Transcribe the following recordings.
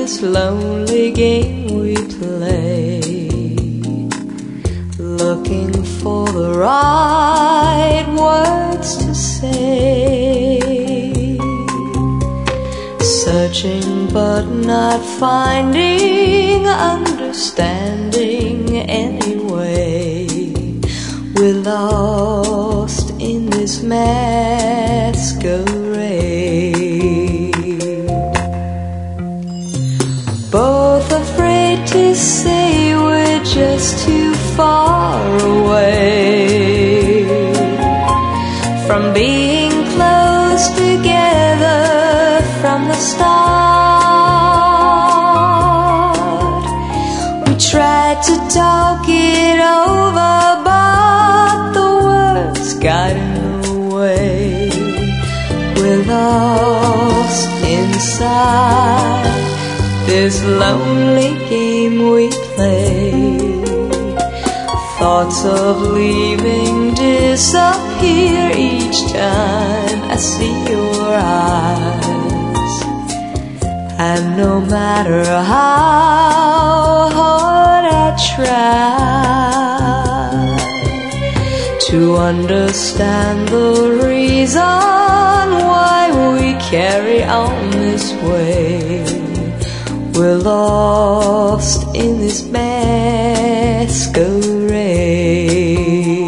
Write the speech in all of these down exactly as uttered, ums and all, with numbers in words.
this lonely game we play, looking for the right words to say, searching but not finding understanding anyway. We're lost in this masquerade, both afraid to say we're just too far away from being close together from the start. We tried to talk it over, but the words got in the way. We're lost inside this lonely game we play. Thoughts of leaving disappear each time I see your eyes, and no matter how hard I try to understand the reason why we carry on this way, we're lost in this masquerade.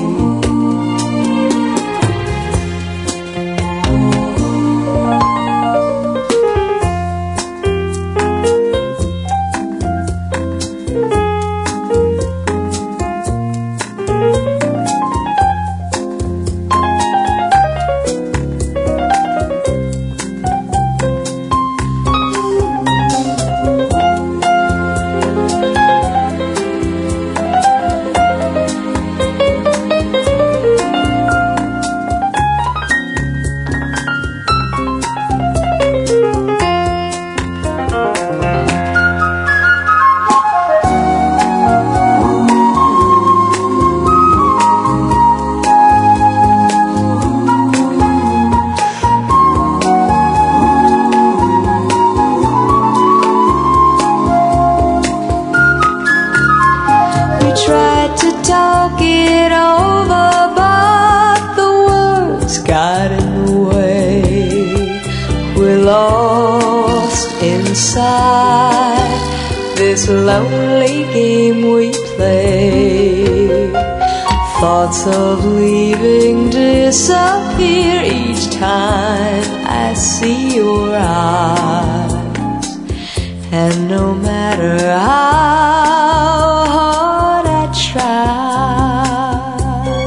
Tried to talk it over, but the words got in the way. We're lost inside this lonely game we play. Thoughts of leaving disappear each time I see your eyes, and no matter how hard I try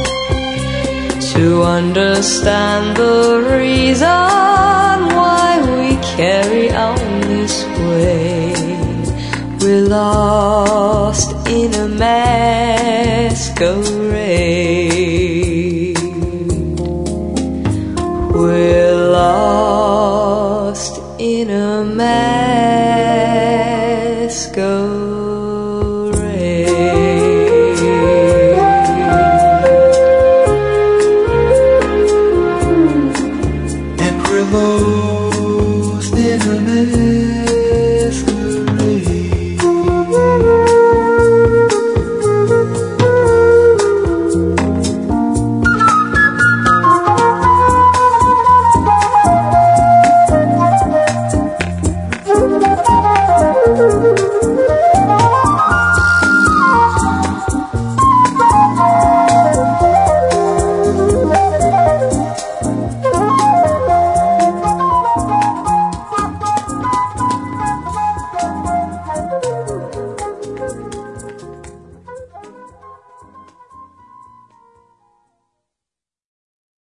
to understand the reason why we carry on this way, we're lost in a masquerade.